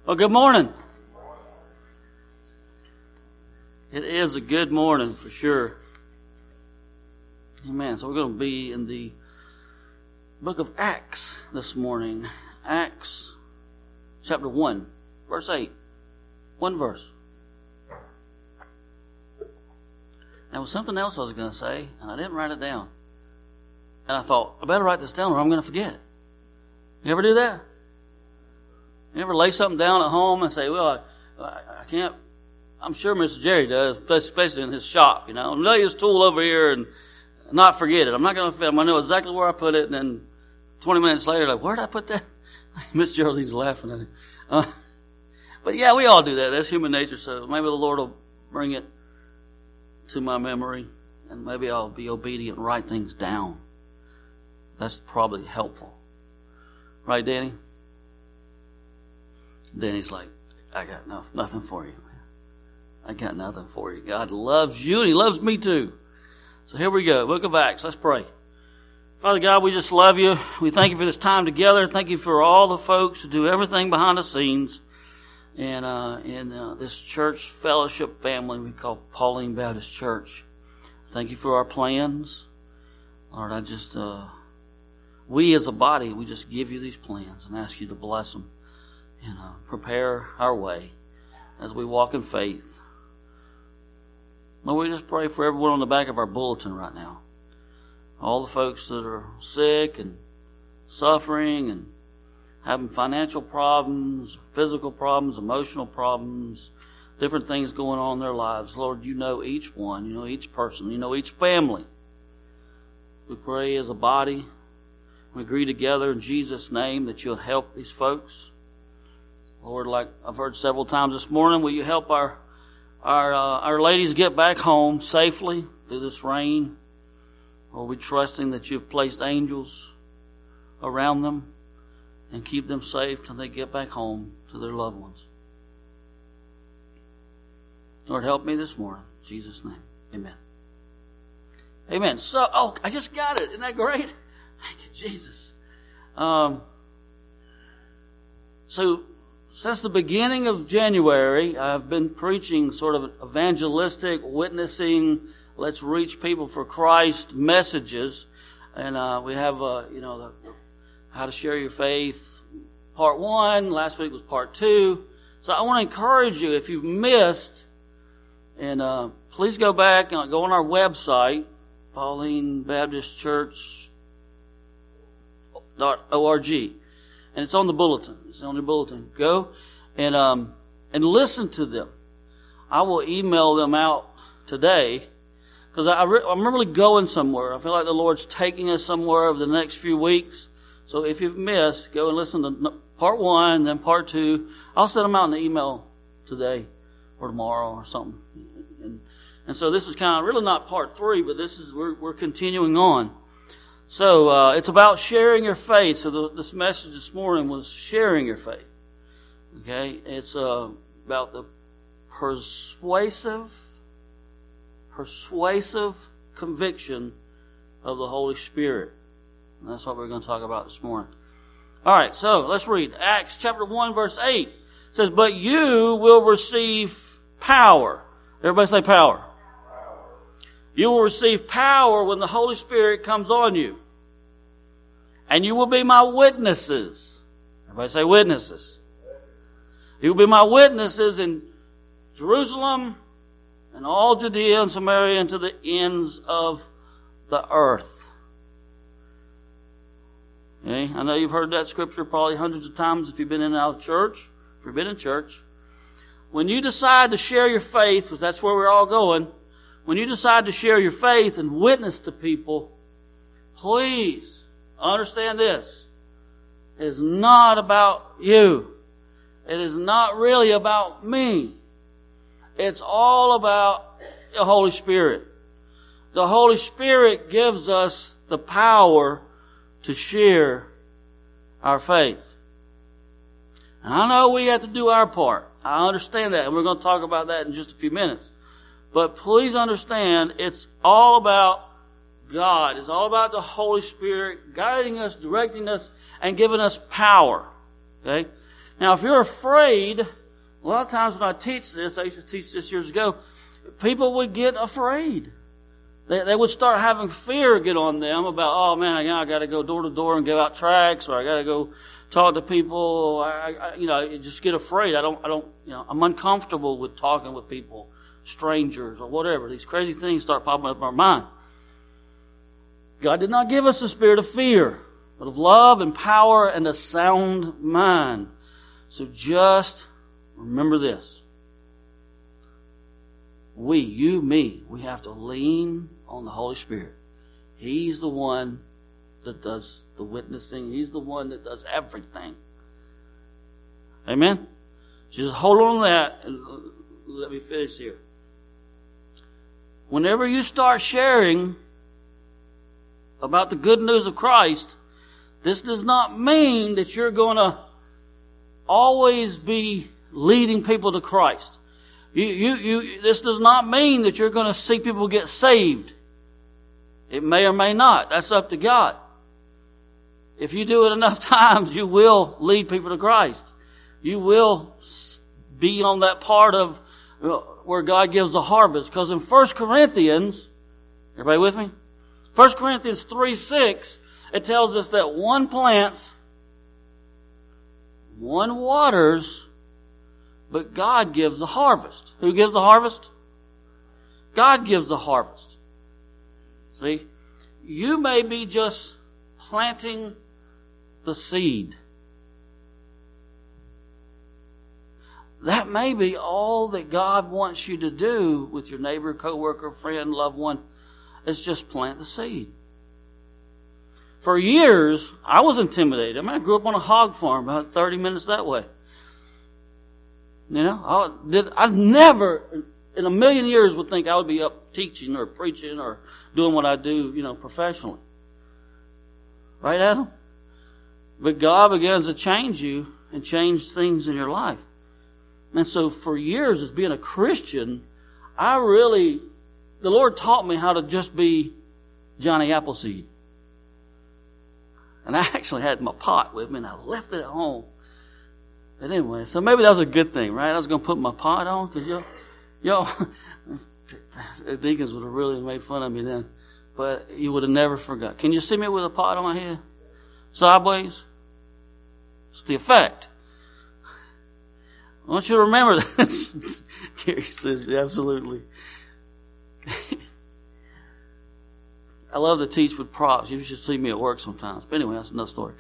Well, good morning. It is a good morning for sure. Amen. So we're going to be in the book of Acts this morning. Acts chapter 1, verse 8. One verse. There was something else I was going to say, and I didn't write it down. And I thought, I better write this down or I'm going to forget. You ever do that? You ever lay something down at home and say, well, I can't. I'm sure Mr. Jerry does, especially in his shop, you know. Lay his tool over here and not forget it. I'm not going to forget. I'm going to know exactly where I put it. And then 20 minutes later, like, where did I put that? Miss Geraldine's laughing at it. But yeah, we all do that. That's human nature. So maybe the Lord will bring it to my memory. And maybe I'll be obedient and write things down. That's probably helpful. Right, Danny? Danny's like, I got nothing for you, man. I got nothing for you. God loves you and He loves me too. So here we go. Book of Acts. Let's pray. Father God, we just love you. We thank you for this time together. Thank you for all the folks who do everything behind the scenes and in this church fellowship family we call Pauline Baptist Church. Thank you for our plans. Lord, we as a body, we just give you these plans and ask you to bless them. And prepare our way as we walk in faith. Lord, we just pray for everyone on the back of our bulletin right now. All the folks that are sick and suffering and having financial problems, physical problems, emotional problems, different things going on in their lives. Lord, you know each one. You know each person. You know each family. We pray as a body. We agree together in Jesus' name that you'll help these folks. Lord, like I've heard several times this morning, will you help our ladies get back home safely through this rain? Lord, we're trusting that you've placed angels around them and keep them safe till they get back home to their loved ones. Lord, help me this morning. In Jesus' name, amen. Amen. So, I just got it. Isn't that great? Thank you, Jesus. Since the beginning of January, I've been preaching sort of evangelistic, witnessing, let's reach people for Christ messages. And we have, the How to Share Your Faith, part 1. Last week was part 2. So I want to encourage you, if you've missed, and please go back and go on our website, paulinebaptistchurch.org. And it's on the bulletin. It's on the bulletin. Go and listen to them. I will email them out today because I'm really going somewhere. I feel like the Lord's taking us somewhere over the next few weeks. So if you've missed, go and listen to part 1, then part 2. I'll send them out in the email today or tomorrow or something. And so this is kind of really not part 3, but we're continuing on. So it's about sharing your faith. So this message this morning was sharing your faith. Okay, it's about the persuasive conviction of the Holy Spirit. And that's what we're going to talk about this morning. All right, so let's read Acts chapter 1, verse 8. It says, "But you will receive power." Everybody say power. You will receive power when the Holy Spirit comes on you. And you will be my witnesses. Everybody say witnesses. You will be my witnesses in Jerusalem and all Judea and Samaria and to the ends of the earth. Okay? I know you've heard that scripture probably hundreds of times if you've been in and out of church. If you've been in church. When you decide to share your faith, because that's where we're all going, when you decide to share your faith and witness to people, please understand this. It is not about you. It is not really about me. It's all about the Holy Spirit. The Holy Spirit gives us the power to share our faith. And I know we have to do our part. I understand that, and we're going to talk about that in just a few minutes. But please understand, it's all about God. It's all about the Holy Spirit guiding us, directing us, and giving us power. Okay? Now, if you're afraid, a lot of times when I teach this, I used to teach this years ago, people would get afraid. They would start having fear get on them about, oh man, I got to go door to door and give out tracts, or I got to go talk to people. I just get afraid. I'm uncomfortable with talking with people, strangers or whatever. These crazy things start popping up in our mind. God did not give us a spirit of fear, but of love and power and a sound mind. So just remember this. We have to lean on the Holy Spirit. He's the one that does the witnessing. He's the one that does everything. Amen? Just hold on to that and let me finish here. Whenever you start sharing about the good news of Christ, this does not mean that you're going to always be leading people to Christ. This does not mean that you're going to see people get saved. It may or may not. That's up to God. If you do it enough times, you will lead people to Christ. You will be on that part of where God gives the harvest. Because in 1 Corinthians, everybody with me? 1 Corinthians 3:6, it tells us that one plants, one waters, but God gives the harvest. Who gives the harvest? God gives the harvest. See? You may be just planting the seed. That may be all that God wants you to do with your neighbor, coworker, friend, loved one, is just plant the seed. For years, I was intimidated. I grew up on a hog farm about 30 minutes that way. I never in a million years would think I would be up teaching or preaching or doing what I do, professionally. Right, Adam? But God begins to change you and change things in your life. And so for years as being a Christian, the Lord taught me how to just be Johnny Appleseed. And I actually had my pot with me and I left it at home. But anyway, so maybe that was a good thing, right? I was going to put my pot on because y'all, deacons would have really made fun of me then. But you would have never forgot. Can you see me with a pot on my head? Sideways? It's the effect. I want you to remember this. Gary says, absolutely. I love to teach with props. You should see me at work sometimes. But anyway, that's another story.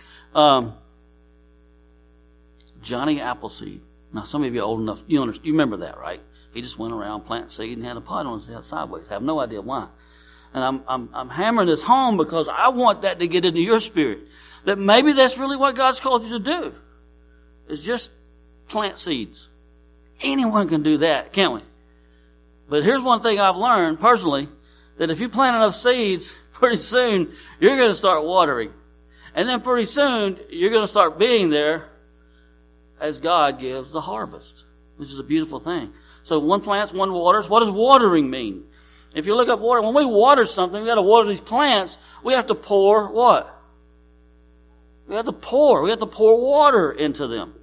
Johnny Appleseed. Now, some of you are old enough. You remember that, right? He just went around planting seed and had a pot on his head sideways. I have no idea why. And I'm hammering this home because I want that to get into your spirit. That maybe that's really what God's called you to do. Is just plant seeds. Anyone can do that, can't we? But here's one thing I've learned personally, that if you plant enough seeds, pretty soon you're going to start watering. And then pretty soon you're going to start being there as God gives the harvest, which is a beautiful thing. So one plants, one waters. What does watering mean? If you look up water, when we water something, we got to water these plants, we have to pour what? We have to pour water into them.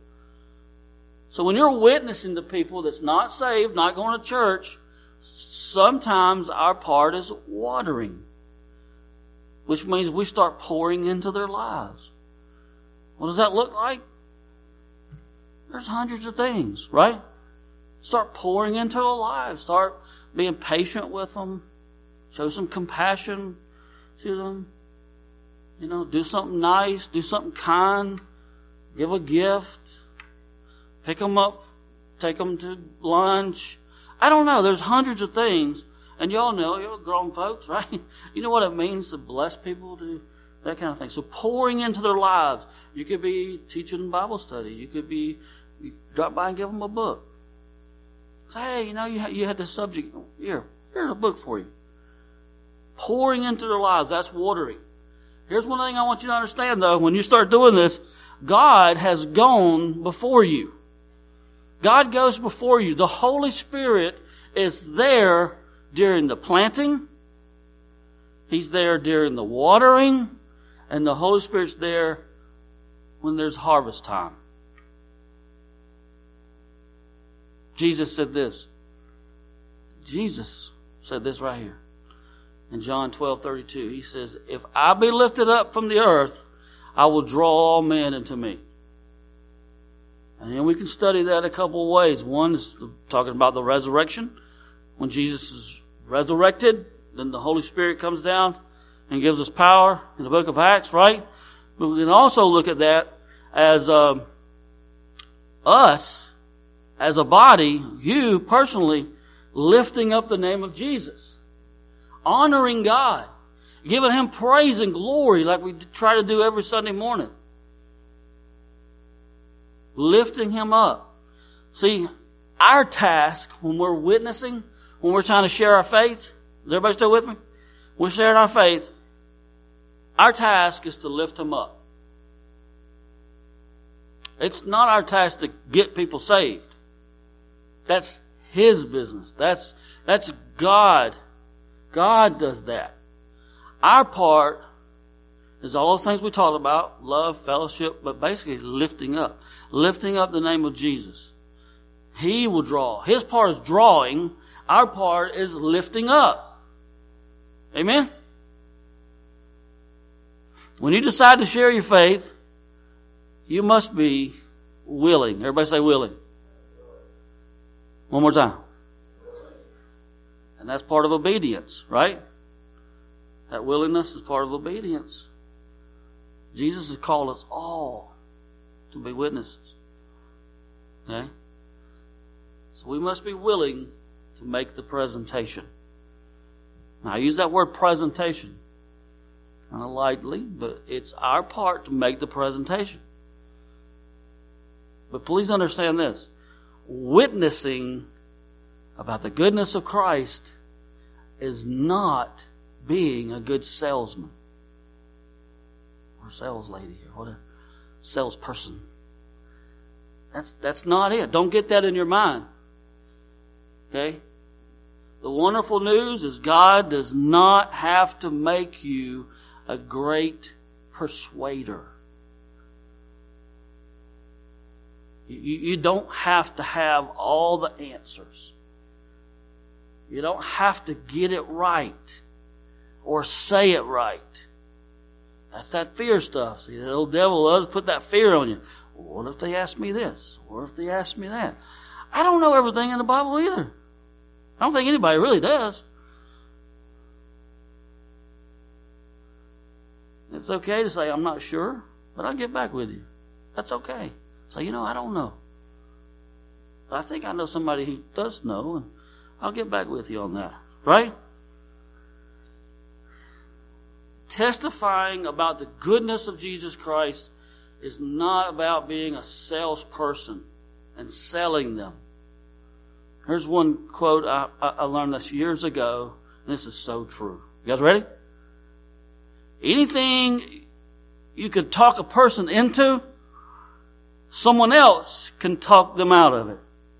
So when you're witnessing to people that's not saved, not going to church, sometimes our part is watering, which means we start pouring into their lives. What does that look like? There's hundreds of things, right? Start pouring into their lives. Start being patient with them. Show some compassion to them. Do something nice. Do something kind. Give a gift. Pick them up. Take them to lunch. I don't know. There's hundreds of things. And y'all know, you're grown folks, right? You know what it means to bless people, to that kind of thing. So pouring into their lives. You could be teaching Bible study. You could be, you drop by and give them a book. Say, hey, you had this subject. Here's a book for you. Pouring into their lives. That's watering. Here's one thing I want you to understand, though. When you start doing this, God has gone before you. God goes before you. The Holy Spirit is there during the planting. He's there during the watering. And the Holy Spirit's there when there's harvest time. Jesus said this. Jesus said this right here. In John 12:32, he says, if I be lifted up from the earth, I will draw all men into me. And then we can study that a couple of ways. One is talking about the resurrection. When Jesus is resurrected, then the Holy Spirit comes down and gives us power in the book of Acts, right? But we can also look at that as us, as a body, you personally, lifting up the name of Jesus. Honoring God. Giving Him praise and glory like we try to do every Sunday morning. Lifting Him up. See, our task when we're witnessing, when we're trying to share our faith, is everybody still with me? We're sharing our faith. Our task is to lift Him up. It's not our task to get people saved. That's His business. That's God. God does that. Our part is all those things we talked about, love, fellowship, but basically lifting up. Lifting up the name of Jesus. He will draw. His part is drawing. Our part is lifting up. Amen? When you decide to share your faith, you must be willing. Everybody say willing. One more time. And that's part of obedience, right? That willingness is part of obedience. Jesus has called us all to be witnesses. Okay? So we must be willing to make the presentation. Now I use that word presentation kind of lightly, but it's our part to make the presentation. But please understand this. Witnessing about the goodness of Christ is not being a good salesman or sales lady or what a salesperson. That's not it. Don't get that in your mind. Okay? The wonderful news is God does not have to make you a great persuader. You don't have to have all the answers. You don't have to get it right or say it right. That's that fear stuff. See, the old devil does put that fear on you. Well, what if they ask me this? What if they ask me that? I don't know everything in the Bible either. I don't think anybody really does. It's okay to say, I'm not sure, but I'll get back with you. That's okay. Say, I don't know. But I think I know somebody who does know, and I'll get back with you on that. Right? Testifying about the goodness of Jesus Christ is not about being a salesperson and selling them. Here's one quote I learned this years ago, and this is so true. You guys ready? Anything you could talk a person into, someone else can talk them out of it.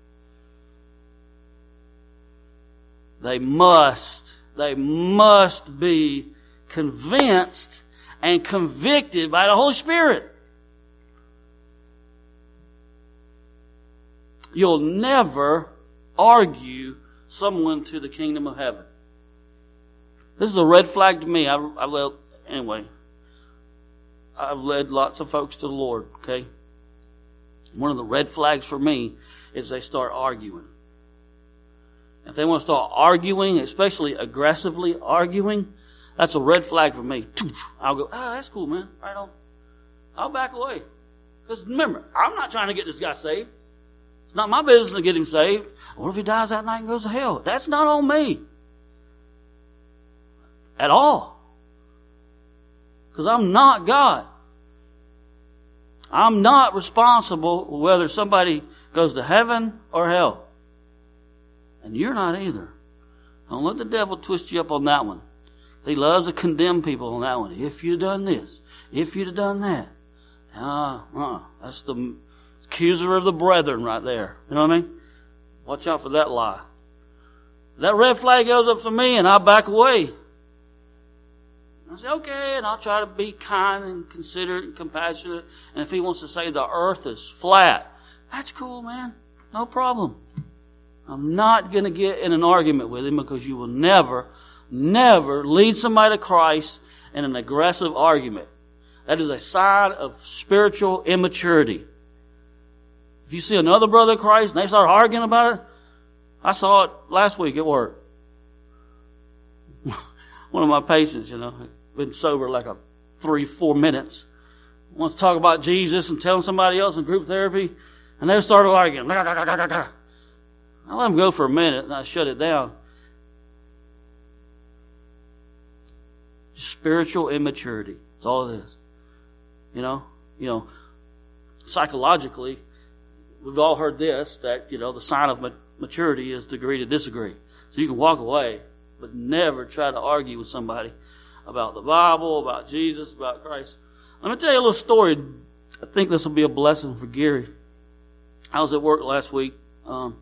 They must be convinced and convicted by the Holy Spirit. You'll never argue someone to the kingdom of heaven. This is a red flag to me. I've led lots of folks to the Lord, okay? One of the red flags for me is they start arguing. If they want to start arguing, especially aggressively arguing, that's a red flag for me. I'll go, that's cool, man. Right on. I'll back away. Because remember, I'm not trying to get this guy saved. It's not my business to get him saved. What if he dies that night and goes to hell? That's not on me. At all. Because I'm not God. I'm not responsible whether somebody goes to heaven or hell. And you're not either. Don't let the devil twist you up on that one. He loves to condemn people on that one. If you'd done this, if you'd have done that. That's the accuser of the brethren right there. You know what I mean? Watch out for that lie. That red flag goes up for me and I back away. I say, okay, and I'll try to be kind and considerate and compassionate. And if he wants to say the earth is flat, that's cool, man. No problem. I'm not going to get in an argument with him, because you will never lead somebody to Christ in an aggressive argument. That is a sign of spiritual immaturity. If you see another brother in Christ and they start arguing about it, I saw it last week at work. One of my patients, been sober like 3-4 minutes, wants to talk about Jesus and telling somebody else in group therapy, and they started arguing. I let them go for a minute and I shut it down. Spiritual immaturity. That's all it is. Psychologically, we've all heard this, that, the sign of maturity is to agree to disagree. So you can walk away, but never try to argue with somebody about the Bible, about Jesus, about Christ. Let me tell you a little story. I think this will be a blessing for Gary. I was at work last week, and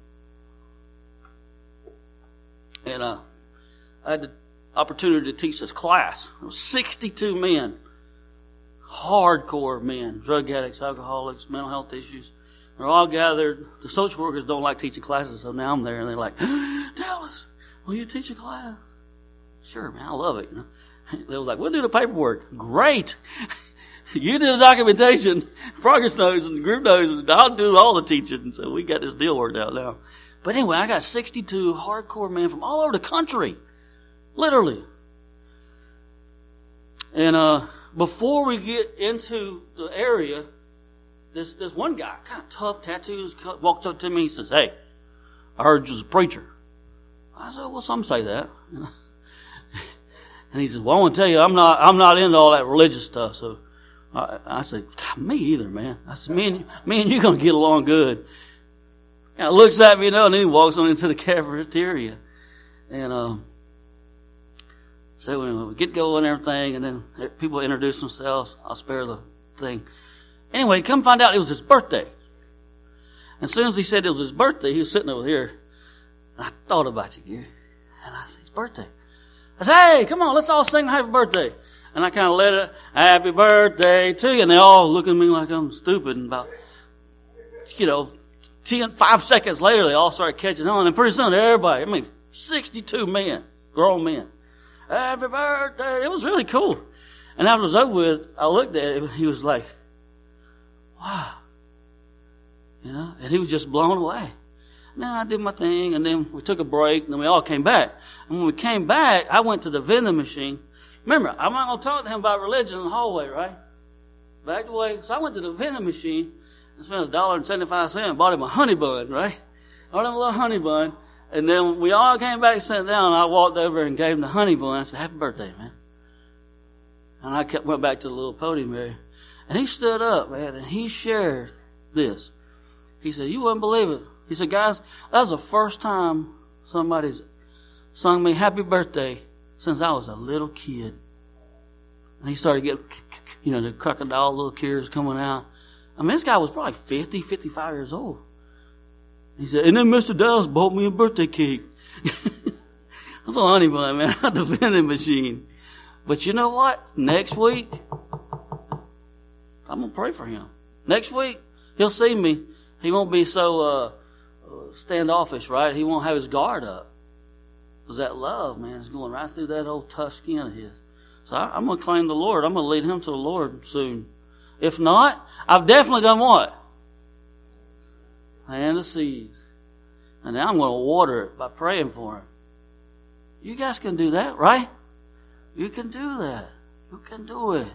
I had the opportunity to teach this class. It was 62 men, hardcore men, drug addicts, alcoholics, mental health issues. They're all gathered. The social workers don't like teaching classes, so now I'm there, and they're like, Dallas, will you teach a class? Sure, man, I love it. They was like, we'll do the paperwork. Great. You do the documentation. Progress notes and the group notes, and I'll do all the teaching. So we got this deal worked out now. But anyway, I got 62 hardcore men from all over the country. Literally. And before we get into the area, this one guy, kind of tough, tattoos, walks up to me and says, hey, I heard you was a preacher. I said, well, some say that. And he says, well, I want to tell you, I'm not into all that religious stuff. So I said, me either, man. I said, me and you going to get along good. And he looks at me, and then he walks on into the cafeteria. And so when we get going and everything, and then people introduce themselves, I'll spare the thing. Anyway, come find out it was his birthday. And as soon as he said it was his birthday, he was sitting over here. And I thought about you, Gary. And I said, his birthday. I said, hey, come on, let's all sing happy birthday. And I kind of let it, happy birthday to you. And they all look at me like I'm stupid. And about, 5 seconds later, they all started catching on. And pretty soon, everybody, 62 men, grown men. Happy birthday. It was really cool. And after it was over with, I looked at him, he was like, wow. And he was just blown away. Now I did my thing, and then we took a break, and then we all came back. And when we came back, I went to the vending machine. Remember, I'm not going to talk to him about religion in the hallway, right? Backed away. So I went to the vending machine and spent $1.75 and bought him a honey bun, right? Bought him a little honey bun. And then we all came back and sat down, and I walked over and gave him the honey bun. I said, happy birthday, man. And I went back to the little podium area. And he stood up, man, and he shared this. He said, you wouldn't believe it. He said, guys, that was the first time somebody's sung me happy birthday since I was a little kid. And he started getting, the crocodile little tears coming out. This guy was probably 50, 55 years old. He said, and then Mr. Dallas bought me a birthday cake. That's a honey bun, man, at the vending machine. But you know what? Next week, I'm going to pray for him. Next week, he'll see me. He won't be so standoffish, right? He won't have his guard up. Because that love, man, is going right through that old tough skin of his. So I'm going to claim the Lord. I'm going to lead him to the Lord soon. If not, I've definitely done what? Plant the seeds. And now I'm going to water it by praying for him. You guys can do that, right? You can do that. You can do it.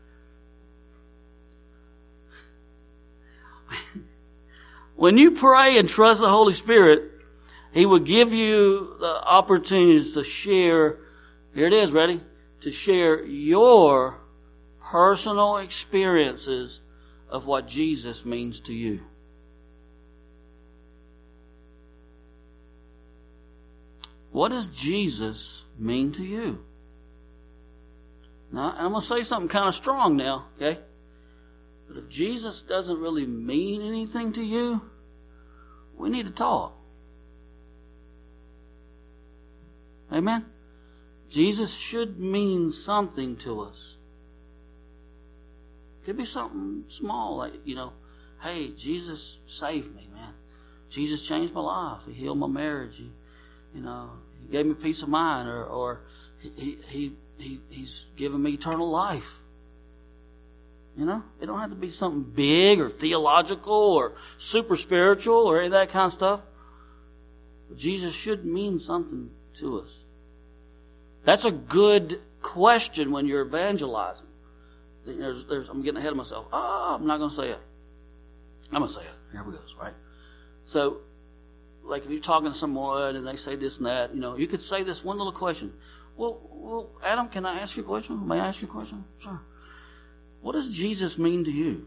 When you pray and trust the Holy Spirit, He will give you the opportunities to share, here it is, ready? To share your personal experiences of what Jesus means to you. What does Jesus mean to you? Now, I'm going to say something kind of strong now, okay? But if Jesus doesn't really mean anything to you, we need to talk. Amen? Jesus should mean something to us. It could be something small, like, hey, Jesus saved me, man. Jesus changed my life. He healed my marriage. He gave me peace of mind, or he's given me eternal life. It don't have to be something big or theological or super spiritual or any of that kind of stuff. But Jesus should mean something to us. That's a good question when you're evangelizing. I'm getting ahead of myself. I'm not going to say it. I'm going to say it. Here we go, right? So, like if you're talking to someone and they say this and that, you could say this one little question. Well, Adam, can I ask you a question? May I ask you a question? Sure. What does Jesus mean to you?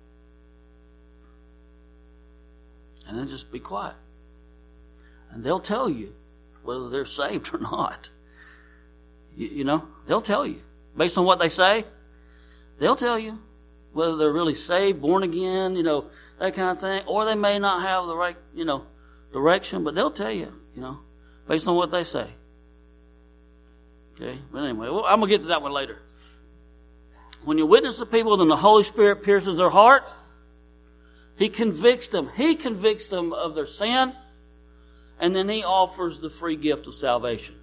And then just be quiet. And they'll tell you whether they're saved or not. They'll tell you. Based on what they say, they'll tell you whether they're really saved, born again, that kind of thing. Or they may not have the right, direction, but they'll tell you, based on what they say. Okay? But anyway, I'm going to get to that one later. When you witness to people, then the Holy Spirit pierces their heart. He convicts them. He convicts them of their sin. And then He offers the free gift of salvation.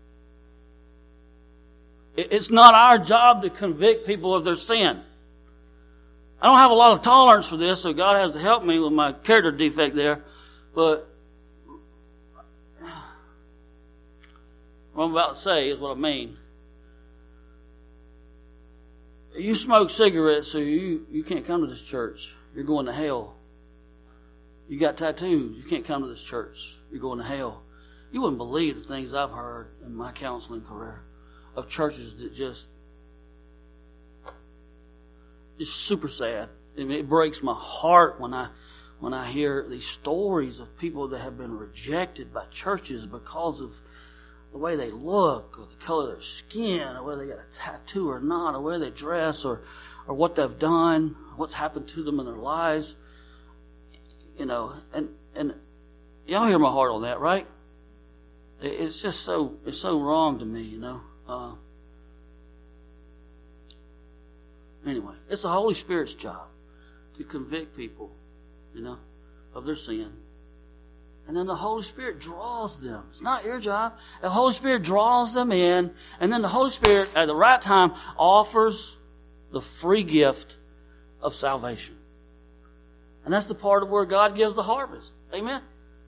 It's not our job to convict people of their sin. I don't have a lot of tolerance for this, so God has to help me with my character defect there. But what I'm about to say is what I mean. You smoke cigarettes, so you can't come to this church. You're going to hell. You got tattoos. You can't come to this church. You're going to hell. You wouldn't believe the things I've heard in my counseling career of churches that just super sad. It breaks my heart when I hear these stories of people that have been rejected by churches because of the way they look, or the color of their skin, or whether they got a tattoo or not, or where they dress, or what they've done, what's happened to them in their lives. And y'all hear my heart on that, right? It's just so wrong to me, Anyway, it's the Holy Spirit's job to convict people, of their sin. And then the Holy Spirit draws them. It's not your job. The Holy Spirit draws them in. And then the Holy Spirit, at the right time, offers the free gift of salvation. And that's the part of where God gives the harvest. Amen?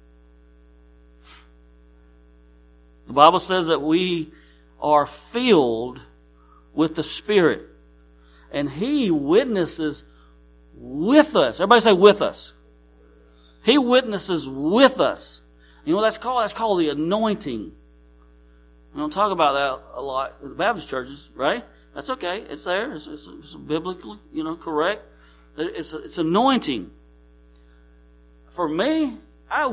The Bible says that we are filled with the Spirit. And He witnesses with us. Everybody say with us. He witnesses with us. You know what that's called? That's called the anointing. We don't talk about that a lot in the Baptist churches, right? That's okay. It's there. It's biblically, correct. It's anointing. For me, I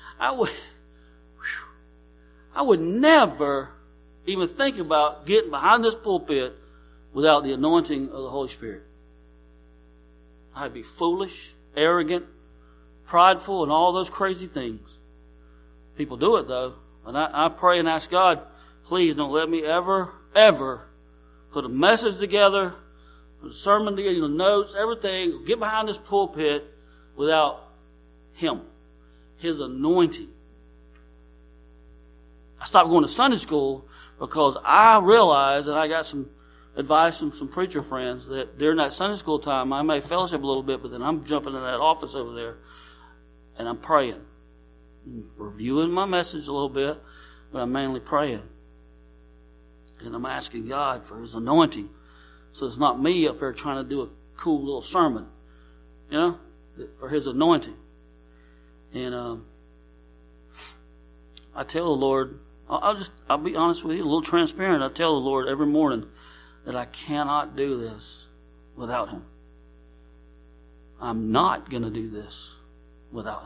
would never even think about getting behind this pulpit without the anointing of the Holy Spirit. I'd be foolish, arrogant, prideful, and all those crazy things. People do it, though. And I pray and ask God, please don't let me ever put a message together, put a sermon together, notes, everything, get behind this pulpit without Him, His anointing. I stopped going to Sunday school because I realized that I got some advice from some preacher friends that during that Sunday school time, I may fellowship a little bit, but then I'm jumping in that office over there and I'm praying. I'm reviewing my message a little bit, but I'm mainly praying. And I'm asking God for His anointing. So it's not me up here trying to do a cool little sermon, for His anointing. And I tell the Lord, I'll be honest with you, a little transparent. I tell the Lord every morning that I cannot do this without Him. I'm not going to do this without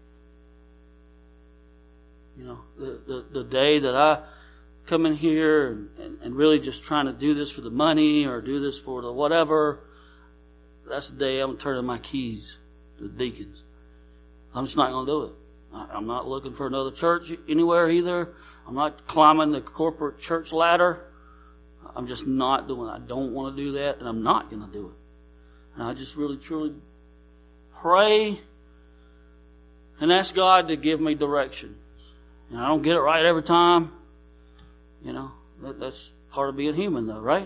Him. The day that I come in here and really just trying to do this for the money or do this for the whatever, that's the day I'm turning my keys to the deacons. I'm just not going to do it. I'm not looking for another church anywhere either. I'm not climbing the corporate church ladder. I'm just not doing it. I don't want to do that, and I'm not going to do it. And I just really, truly pray and ask God to give me direction. And I don't get it right every time. You know, that's part of being human though, right?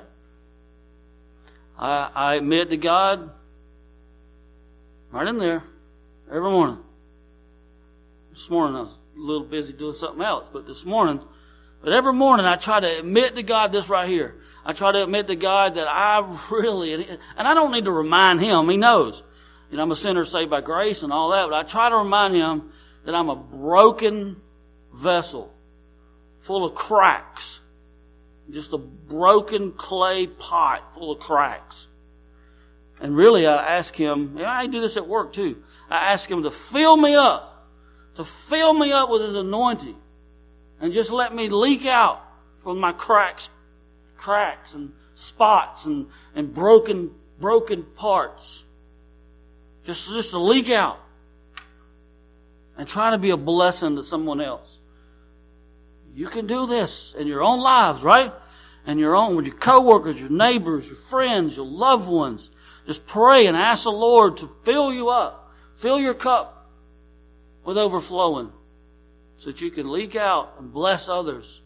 I admit to God right in there every morning. This morning I was a little busy doing something else, but every morning I try to admit to God this right here. I try to admit to God that I really, and I don't need to remind Him. He knows. You know, I'm a sinner saved by grace and all that, but I try to remind Him that I'm a broken vessel full of cracks. Just a broken clay pot full of cracks. And really I ask Him, I do this at work too. I ask Him to fill me up with His anointing and just let me leak out from my cracks and spots and broken parts. Just to leak out and try to be a blessing to someone else. You can do this in your own lives, right? And with your coworkers, your neighbors, your friends, your loved ones. Just pray and ask the Lord to fill you up. Fill your cup with overflowing so that you can leak out and bless others.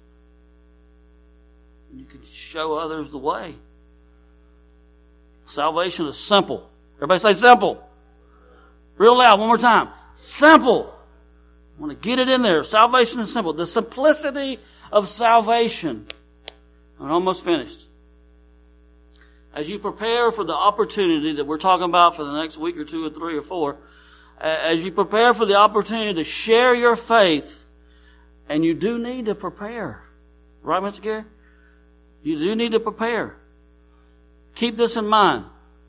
You can show others the way. Salvation is simple. Everybody say simple. Real loud, one more time. Simple. I want to get it in there. Salvation is simple. The simplicity of salvation. I'm almost finished. As you prepare for the opportunity that we're talking about for the next week or 2 or 3 or 4, as you prepare for the opportunity to share your faith, and you do need to prepare. Right, Mr. Gary? You do need to prepare. Keep this in mind.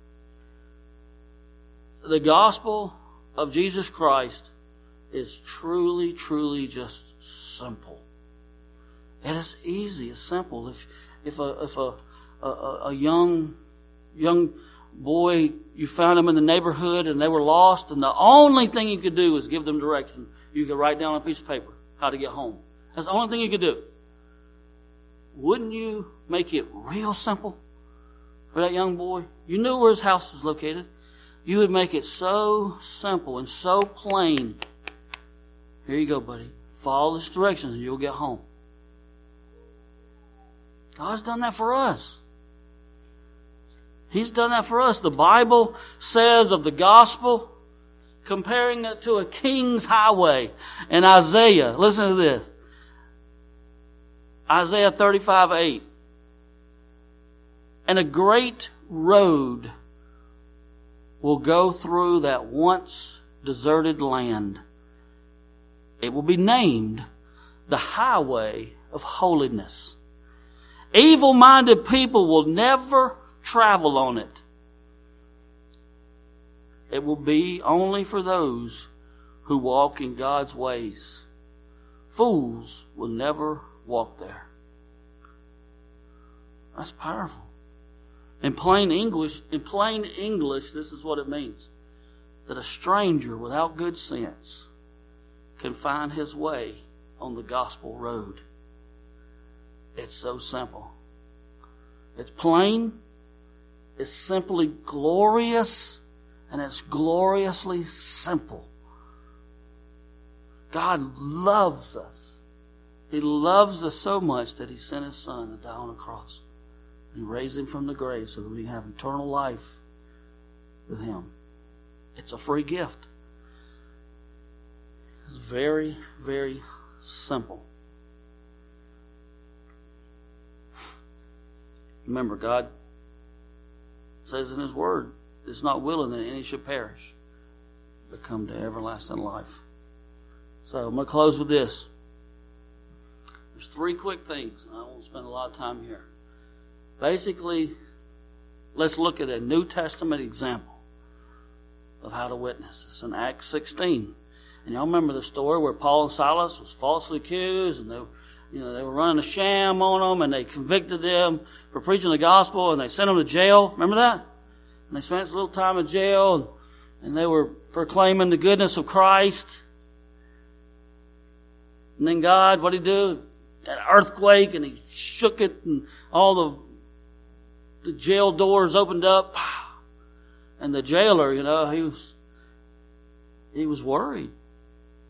The gospel of Jesus Christ is truly, truly just simple. It is easy. It's simple. If a young boy, you found them in the neighborhood and they were lost, and the only thing you could do is give them direction. You could write down on a piece of paper how to get home. That's the only thing you could do. Wouldn't you make it real simple for that young boy? You knew where his house was located. You would make it so simple and so plain. Here you go, buddy. Follow this directions and you'll get home. God's done that for us. He's done that for us. The Bible says of the gospel, comparing it to a king's highway. In Isaiah, listen to this. Isaiah 35:8. And a great road will go through that once deserted land. It will be named the highway of holiness. Evil-minded people will never travel on it. It will be only for those who walk in God's ways. Fools will never walk there. That's powerful. In plain English, this is what it means. That a stranger without good sense can find his way on the gospel road. It's so simple. It's plain. It's simply glorious. And it's gloriously simple. God loves us. He loves us so much that He sent His Son to die on a cross. He raised Him from the grave so that we can have eternal life with Him. It's a free gift. It's very, very simple. Remember, God says in His Word, it's not willing that any should perish, but come to everlasting life. So I'm going to close with this. There's 3 quick things. I won't spend a lot of time here. Basically, let's look at a New Testament example of how to witness. It's in Acts 16. And y'all remember the story where Paul and Silas was falsely accused, and they were running a sham on them, and they convicted them for preaching the gospel, and they sent them to jail. Remember that? And they spent a little time in jail, and they were proclaiming the goodness of Christ. And then God, what did He do? That earthquake, and He shook it, and all the jail doors opened up. And the jailer, he was worried.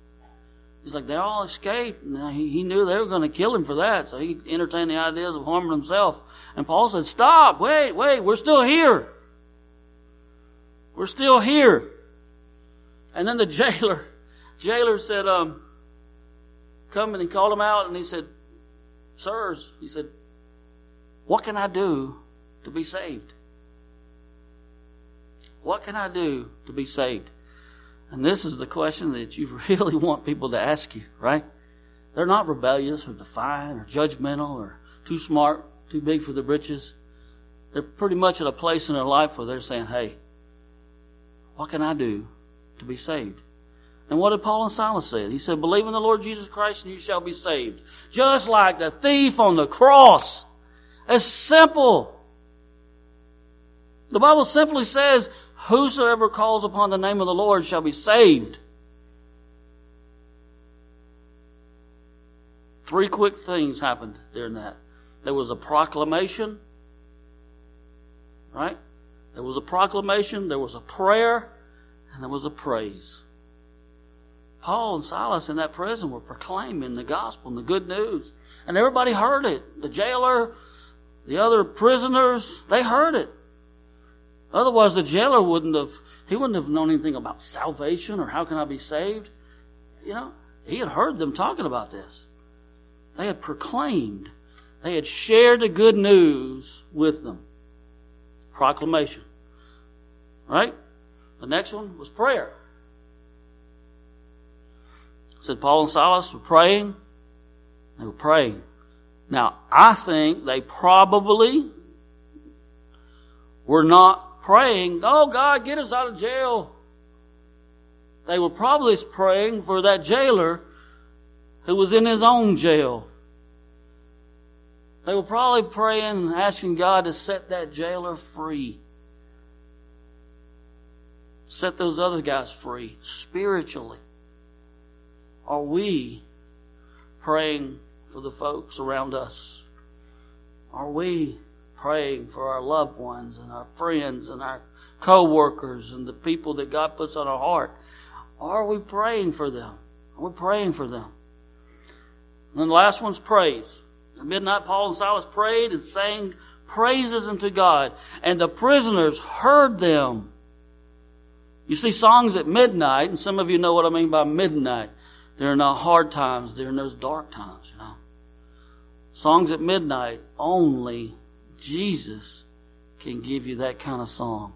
He's like, they all escaped. And he knew they were going to kill him for that. So he entertained the ideas of harming himself. And Paul said, stop, wait, we're still here. We're still here. And then the jailer said, come and he called him out and he said, sirs, he said, what can I do to be saved? What can I do to be saved? And this is the question that you really want people to ask you, right? They're not rebellious or defiant or judgmental or too smart, too big for the britches. They're pretty much at a place in their life where they're saying, hey, what can I do to be saved? And what did Paul and Silas say? He said, believe in the Lord Jesus Christ and you shall be saved. Just like the thief on the cross. It's simple. The Bible simply says, whosoever calls upon the name of the Lord shall be saved. 3 quick things happened during that. There was a proclamation, right? There was a proclamation, there was a prayer, and there was a praise. Paul and Silas in that prison were proclaiming the gospel and the good news. And everybody heard it. The jailer, the other prisoners, they heard it. Otherwise, the jailer wouldn't have known anything about salvation or how can I be saved. You know, he had heard them talking about this. They had proclaimed. They had shared the good news with them. Proclamation. Right? The next one was prayer. It said Paul and Silas were praying. They were praying. Now, I think they probably were not praying, oh God, get us out of jail. They were probably praying for that jailer who was in his own jail. They were probably praying and asking God to set that jailer free. Set those other guys free spiritually. Are we praying for the folks around us? Are we praying for our loved ones and our friends and our co-workers and the people that God puts on our heart? Are we praying for them? Are we praying for them? And then the last one's praise. At midnight, Paul and Silas prayed and sang praises unto God, and the prisoners heard them. You see, songs at midnight, and some of you know what I mean by midnight. They're in the hard times. They're in those dark times, you know. Songs at midnight, only Jesus can give you that kind of song.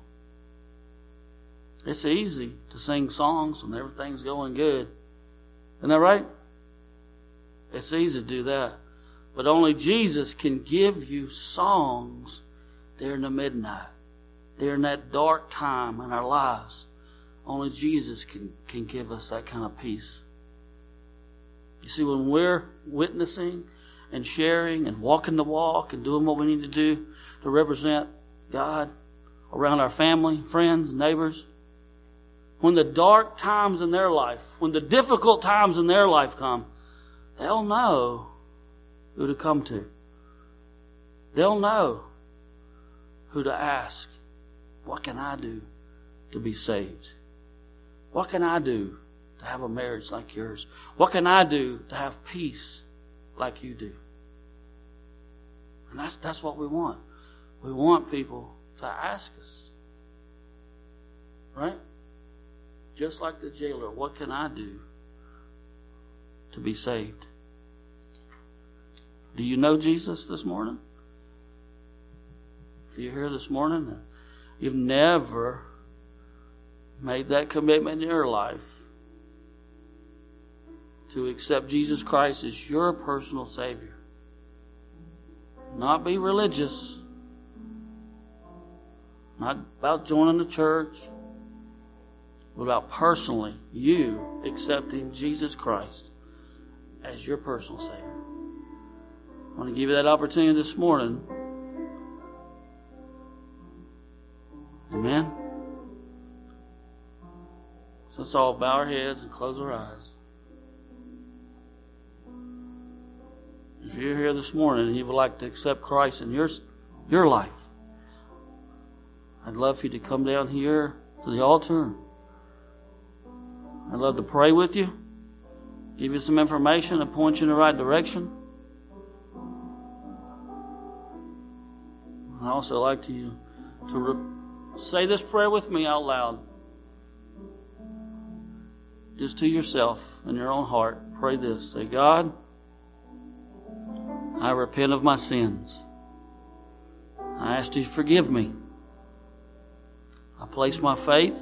It's easy to sing songs when everything's going good. Isn't that right? It's easy to do that. But only Jesus can give you songs during the midnight. During that dark time in our lives. Only Jesus can give us that kind of peace. You see, when we're witnessing and sharing and walking the walk and doing what we need to do to represent God around our family, friends, neighbors, when the dark times in their life, when the difficult times in their life come, they'll know who to come to. They'll know who to ask. What can I do to be saved? What can I do to have a marriage like yours? What can I do to have peace like you do? And that's what we want. We want people to ask us. Right? Just like the jailer, what can I do to be saved? Do you know Jesus this morning? If you're here this morning and you've never made that commitment in your life to accept Jesus Christ as your personal Savior, not be religious, not about joining the church, but about personally you accepting Jesus Christ as your personal Savior. I want to give you that opportunity this morning. Amen. So let's all bow our heads and close our eyes. If you're here this morning and you would like to accept Christ in your life, I'd love for you to come down here to the altar. I'd love to pray with you. give you some information and point you in the right direction. I'd also like to say this prayer with me out loud. Just to yourself in your own heart. Pray this. Say, God, I repent of my sins. I ask you to forgive me. I place my faith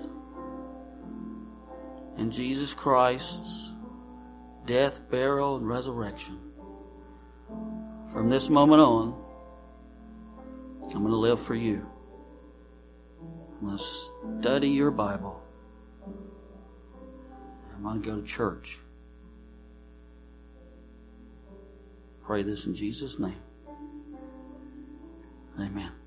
in Jesus Christ's death, burial, and resurrection. From this moment on, I'm going to live for you. I'm going to study your Bible. I'm going to go to church. Pray this in Jesus' name. Amen.